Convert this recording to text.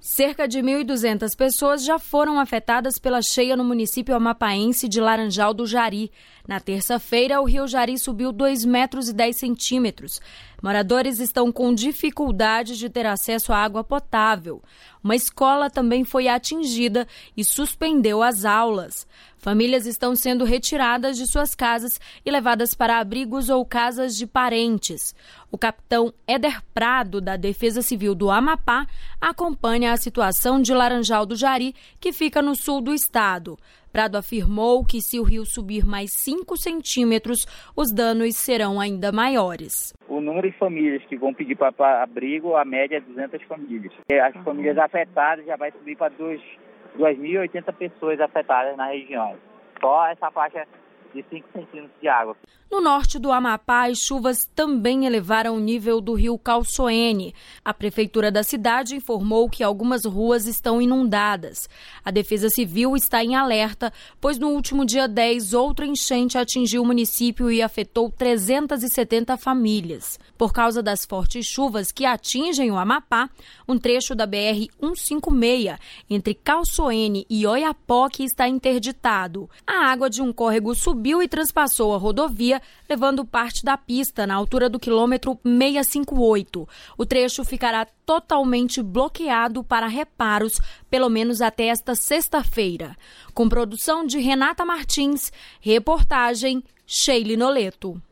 Cerca de 1.200 pessoas já foram afetadas pela cheia no município amapaense de Laranjal do Jari. Na terça-feira, o rio Jari subiu 2,10 metros. Moradores estão com dificuldade de ter acesso à água potável. Uma escola também foi atingida e suspendeu as aulas. Famílias estão sendo retiradas de suas casas e levadas para abrigos ou casas de parentes. O capitão Éder Prado, da Defesa Civil do Amapá, acompanha a situação de Laranjal do Jari, que fica no sul do estado. Prado afirmou que se o rio subir mais 5 centímetros, os danos serão ainda maiores. O número de famílias que vão pedir para abrigo, a média é 200 famílias. As famílias afetadas já vai subir para 2.080 pessoas afetadas na região. Só essa faixa de 5 centímetros de água. No norte do Amapá, as chuvas também elevaram o nível do rio Calçoene. A prefeitura da cidade informou que algumas ruas estão inundadas. A Defesa Civil está em alerta, pois no último dia 10, outra enchente atingiu o município e afetou 370 famílias. Por causa das fortes chuvas que atingem o Amapá, um trecho da BR-156, entre Calçoene e Oiapoque, está interditado. A água de um córrego subiu e transpassou a rodovia, levando parte da pista na altura do quilômetro 658. O trecho ficará totalmente bloqueado para reparos, pelo menos até esta sexta-feira. Com produção de Renata Martins, reportagem Sheila Noleto.